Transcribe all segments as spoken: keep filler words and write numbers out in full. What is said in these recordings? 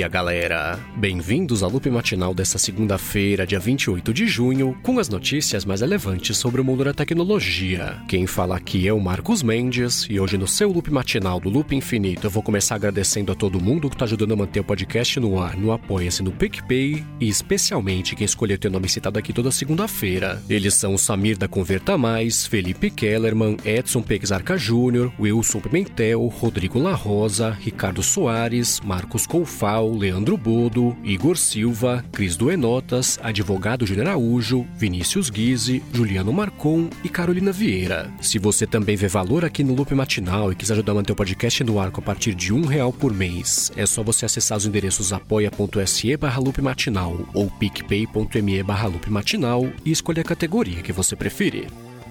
dia, galera! Bem-vindos ao Loop Matinal desta segunda-feira, dia vinte e oito de junho, com as notícias mais relevantes sobre o mundo da tecnologia. Quem fala aqui é o Marcos Mendes, e hoje no seu Loop Matinal do Loop Infinito eu vou começar agradecendo a todo mundo que está ajudando a manter o podcast no ar, no Apoia-se, no PicPay, e especialmente quem escolheu ter o nome citado aqui toda segunda-feira. Eles são o Samir da Converta Mais, Felipe Kellerman, Edson Pexarca Júnior, Wilson Pimentel, Rodrigo La Rosa, Ricardo Soares, Marcos Coufal, Leandro Bodo, Igor Silva, Cris Duenotas, Advogado Júnior Araújo, Vinícius Guise, Juliano Marcon e Carolina Vieira. Se você também vê valor aqui no Loop Matinal e quiser ajudar a manter o podcast no ar a partir de um real por mês, é só você acessar os endereços apoia.se barra Loop Matinal ou picpay.me barra Loop Matinal e escolher a categoria que você preferir.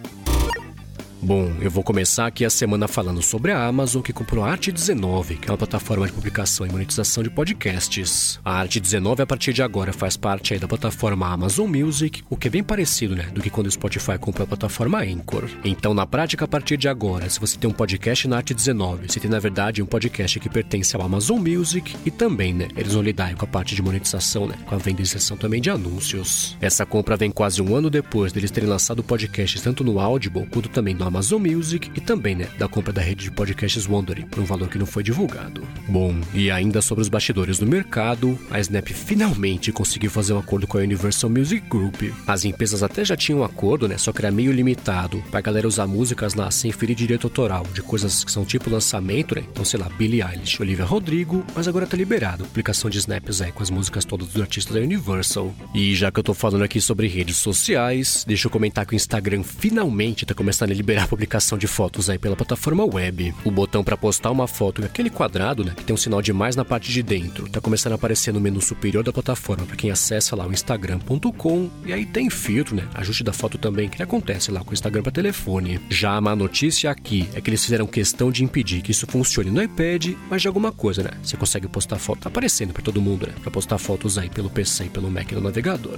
Bom, eu vou começar aqui a semana falando sobre a Amazon, que comprou a Arte dezenove, que é uma plataforma de publicação e monetização de podcasts. A Arte dezenove, a partir de agora, faz parte aí da plataforma Amazon Music, o que é bem parecido, né, do que quando o Spotify comprou a plataforma Anchor. Então, na prática, a partir de agora, se você tem um podcast na Arte dezenove, você tem, na verdade, um podcast que pertence ao Amazon Music e também, né, eles vão lidar com a parte de monetização, né, com a venda e inserção também de anúncios. Essa compra vem quase um ano depois deles terem lançado podcasts tanto no Audible quanto também no Amazon Music e também, né, da compra da rede de podcasts Wondery, por um valor que não foi divulgado. Bom, e ainda sobre os bastidores do mercado, a Snap finalmente conseguiu fazer um acordo com a Universal Music Group. As empresas até já tinham um acordo, né, só que era meio limitado, pra galera usar músicas lá sem ferir direito autoral, de coisas que são tipo lançamento, né, então sei lá, Billie Eilish, Olivia Rodrigo, mas agora tá liberado a publicação de snaps aí com as músicas todas dos artistas da Universal. E já que eu tô falando aqui sobre redes sociais, deixa eu comentar que o Instagram finalmente tá começando a liberar a publicação de fotos aí pela plataforma web. O botão para postar uma foto, aquele quadrado, né, que tem um sinal de mais na parte de dentro, tá começando a aparecer no menu superior da plataforma para quem acessa lá o instagram ponto com, e aí tem filtro, né, ajuste da foto também, que acontece lá com o Instagram para telefone. Já a má notícia aqui é que eles fizeram questão de impedir que isso funcione no iPad, mas de alguma coisa, né, você consegue postar foto, tá aparecendo para todo mundo, né, para postar fotos aí pelo P C e pelo Mac no navegador.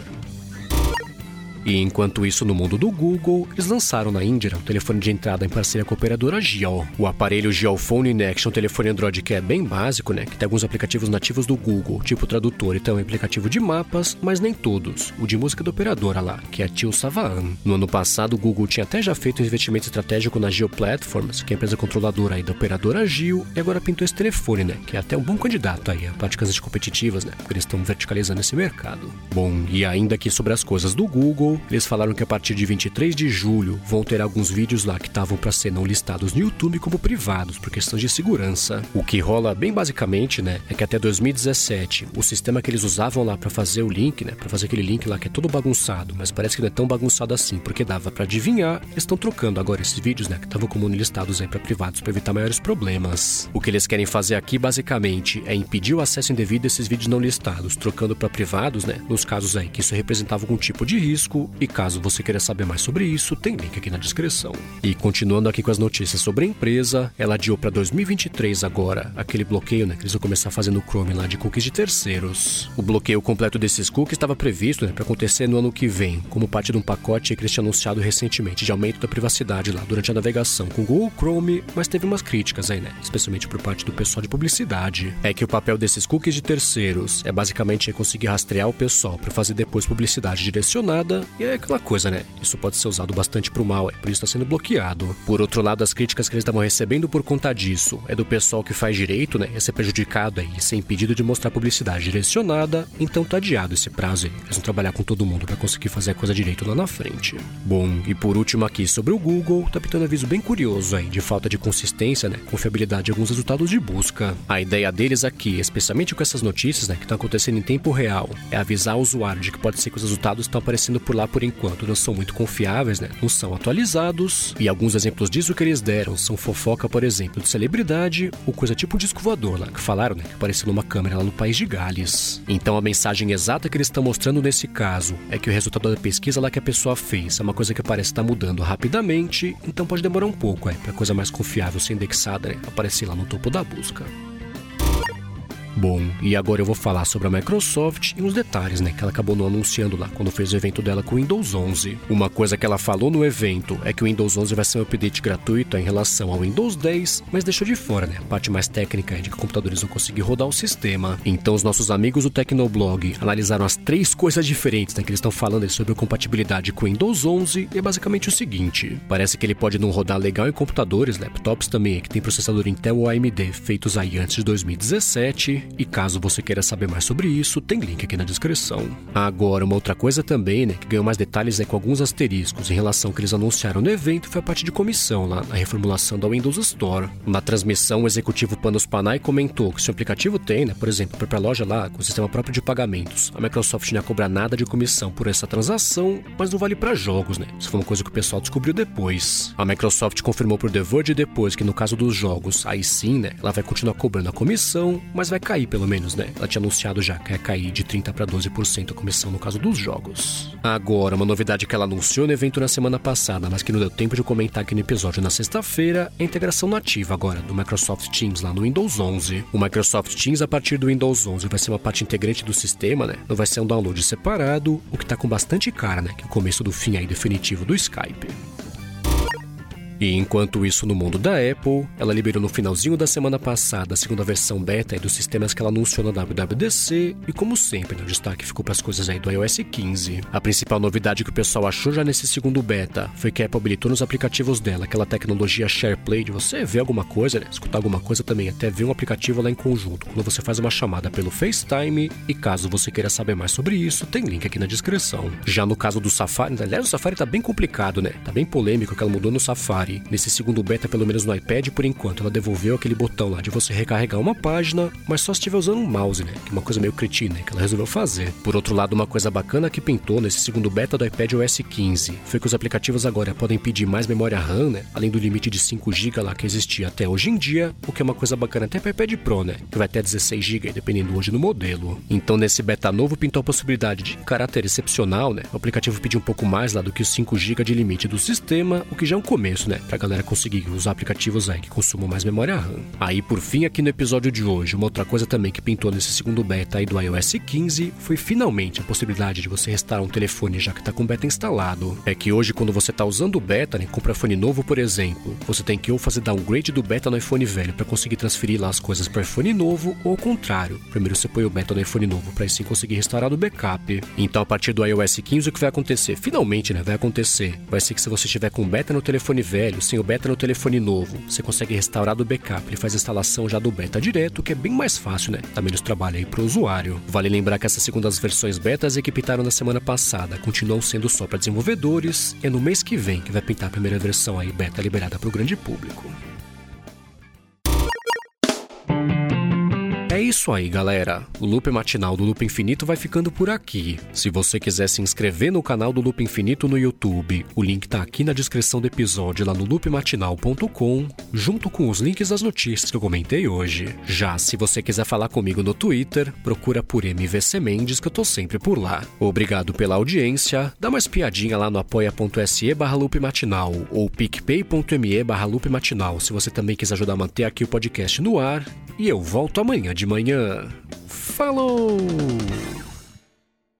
E enquanto isso, no mundo do Google, eles lançaram na Índia um telefone de entrada em parceria com a operadora Jio. O aparelho JioPhone Next é um telefone Android que é bem básico, né? Que tem alguns aplicativos nativos do Google, tipo tradutor e também aplicativo de mapas, mas nem todos. O de música da operadora lá, que é a Tio Savaan. No ano passado, o Google tinha até já feito um investimento estratégico na Jio Platforms, que é a empresa controladora aí da operadora Jio, e agora pintou esse telefone, né? Que é até um bom candidato aí a práticas competitivas, né? Porque eles estão verticalizando esse mercado. Bom, e ainda aqui sobre as coisas do Google, eles falaram que a partir de vinte e três de julho vão ter alguns vídeos lá que estavam para ser não listados no YouTube como privados por questões de segurança. O que rola bem basicamente, né, é que até dois mil e dezessete o sistema que eles usavam lá para fazer o link, né, para fazer aquele link lá que é todo bagunçado, mas parece que não é tão bagunçado assim, porque dava para adivinhar, eles estão trocando agora esses vídeos, né, que estavam como listados aí para privados para evitar maiores problemas. O que eles querem fazer aqui basicamente é impedir o acesso indevido a esses vídeos não listados, trocando para privados, né, nos casos aí que isso representava algum tipo de risco. E caso você queira saber mais sobre isso, tem link aqui na descrição. E continuando aqui com as notícias sobre a empresa, ela adiou para dois mil e vinte e três agora aquele bloqueio, né, que eles vão começar a fazer no Chrome lá de cookies de terceiros. O bloqueio completo desses cookies estava previsto, né, para acontecer no ano que vem, como parte de um pacote que eles tinham anunciado recentemente de aumento da privacidade lá durante a navegação com o Google Chrome, mas teve umas críticas aí, né, especialmente por parte do pessoal de publicidade. É que o papel desses cookies de terceiros é basicamente conseguir rastrear o pessoal para fazer depois publicidade direcionada, e é aquela coisa, né? Isso pode ser usado bastante pro mal, é por isso está sendo bloqueado. Por outro lado, as críticas que eles estavam recebendo por conta disso é do pessoal que faz direito, né? Ia ser prejudicado aí, ser impedido de mostrar publicidade direcionada, então tá adiado esse prazo aí. Eles vão trabalhar com todo mundo para conseguir fazer a coisa direito lá na frente. Bom, e por último aqui sobre o Google, tá pintando um aviso bem curioso aí, de falta de consistência, né? Confiabilidade de alguns resultados de busca. A ideia deles aqui, especialmente com essas notícias, né? Que estão acontecendo em tempo real, é avisar o usuário de que pode ser que os resultados estão aparecendo por lá por enquanto não são muito confiáveis, né? Não são atualizados. E alguns exemplos disso que eles deram são fofoca, por exemplo, de celebridade ou coisa tipo um disco voador lá, que falaram, né? Que apareceu numa câmera lá no país de Gales. Então a mensagem exata que eles estão mostrando nesse caso é que o resultado da pesquisa lá que a pessoa fez é uma coisa que parece estar mudando rapidamente, então pode demorar um pouco, é, pra coisa mais confiável ser indexada, né? Aparecer lá no topo da busca. Bom, e agora eu vou falar sobre a Microsoft e uns detalhes, né, que ela acabou não anunciando lá quando fez o evento dela com o Windows onze. Uma coisa que ela falou no evento é que o Windows onze vai ser um update gratuito em relação ao Windows dez, mas deixou de fora, né, a parte mais técnica de que computadores vão conseguir rodar o sistema. Então os nossos amigos do Tecnoblog analisaram as três coisas diferentes, né, que eles estão falando sobre a compatibilidade com o Windows onze, e é basicamente o seguinte: parece que ele pode não rodar legal em computadores, laptops também, que tem processador Intel ou A M D feitos aí antes de dois mil e dezessete, e caso você queira saber mais sobre isso, tem link aqui na descrição. Agora, uma outra coisa também, né, que ganhou mais detalhes é com alguns asteriscos em relação ao que eles anunciaram no evento, foi a parte de comissão lá na reformulação da Windows Store. Na transmissão, o executivo Panos Panay comentou que se o aplicativo tem, né, por exemplo, para a loja lá com o sistema próprio de pagamentos, a Microsoft não ia cobrar nada de comissão por essa transação, mas não vale para jogos, né? Isso foi uma coisa que o pessoal descobriu depois. A Microsoft confirmou por The Verge depois que no caso dos jogos, aí sim, né, ela vai continuar cobrando a comissão, mas vai cair pelo menos, né? Ela tinha anunciado já que ia cair de trinta para doze por cento a comissão no caso dos jogos. Agora, uma novidade que ela anunciou no evento na semana passada, mas que não deu tempo de comentar aqui no episódio na sexta-feira, é a integração nativa agora do Microsoft Teams lá no Windows onze. O Microsoft Teams a partir do Windows onze vai ser uma parte integrante do sistema, né? Não vai ser um download separado, o que tá com bastante cara, né? Que é o começo do fim aí definitivo do Skype. E enquanto isso, no mundo da Apple, ela liberou no finalzinho da semana passada a segunda versão beta dos sistemas que ela anunciou na W W D C, e como sempre, né, o destaque ficou para as coisas aí do iOS quinze. A principal novidade que o pessoal achou já nesse segundo beta foi que a Apple habilitou nos aplicativos dela aquela tecnologia SharePlay de você ver alguma coisa, né, escutar alguma coisa também, até ver um aplicativo lá em conjunto, quando você faz uma chamada pelo FaceTime, e caso você queira saber mais sobre isso, tem link aqui na descrição. Já no caso do Safari, aliás, o Safari tá bem complicado, né, tá bem polêmico que ela mudou no Safari. Nesse segundo beta, pelo menos no iPad, por enquanto, ela devolveu aquele botão lá de você recarregar uma página, mas só se estiver usando um mouse, né? Que é uma coisa meio cretina, né? Que ela resolveu fazer. Por outro lado, uma coisa bacana que pintou nesse segundo beta do iPadOS quinze foi que os aplicativos agora podem pedir mais memória RAM, né? Além do limite de cinco gigas lá que existia até hoje em dia, o que é uma coisa bacana até para o iPad Pro, né? Que vai até dezesseis gigas, dependendo hoje do modelo. Então, nesse beta novo, pintou a possibilidade de caráter excepcional, né? O aplicativo pedir um pouco mais lá do que os cinco gigas de limite do sistema, o que já é um começo, né? Pra galera conseguir usar aplicativos aí que consumam mais memória RAM. Aí, por fim, aqui no episódio de hoje, uma outra coisa também que pintou nesse segundo beta aí do iOS quinze foi finalmente a possibilidade de você restaurar um telefone já que tá com o beta instalado. É que hoje, quando você tá usando o beta, né, compra iPhone novo, por exemplo, você tem que ou fazer downgrade do beta no iPhone velho para conseguir transferir lá as coisas para iPhone novo, ou ao contrário, primeiro você põe o beta no iPhone novo para assim conseguir restaurar do backup. Então, a partir do iOS quinze, o que vai acontecer? Finalmente, né, vai acontecer. Vai ser que se você estiver com beta no telefone velho, sem o beta no telefone novo, você consegue restaurar do backup. Ele faz a instalação já do beta direto, que é bem mais fácil, né? Dá menos trabalho aí pro usuário. Vale lembrar que essas segundas versões betas que pintaram na semana passada continuam sendo só para desenvolvedores, e é no mês que vem que vai pintar a primeira versão aí beta liberada para o grande público. É isso aí, galera. O Loop Matinal do Loop Infinito vai ficando por aqui. Se você quiser se inscrever no canal do Loop Infinito no YouTube, o link tá aqui na descrição do episódio lá no loop matinal ponto com, junto com os links das notícias que eu comentei hoje. Já se você quiser falar comigo no Twitter, procura por M V C Mendes, que eu tô sempre por lá. Obrigado pela audiência. Dá uma espiadinha lá no apoia.se barra Loop Matinal ou picpay.me barra Loop Matinal, se você também quiser ajudar a manter aqui o podcast no ar. E eu volto amanhã de manhã. Falou!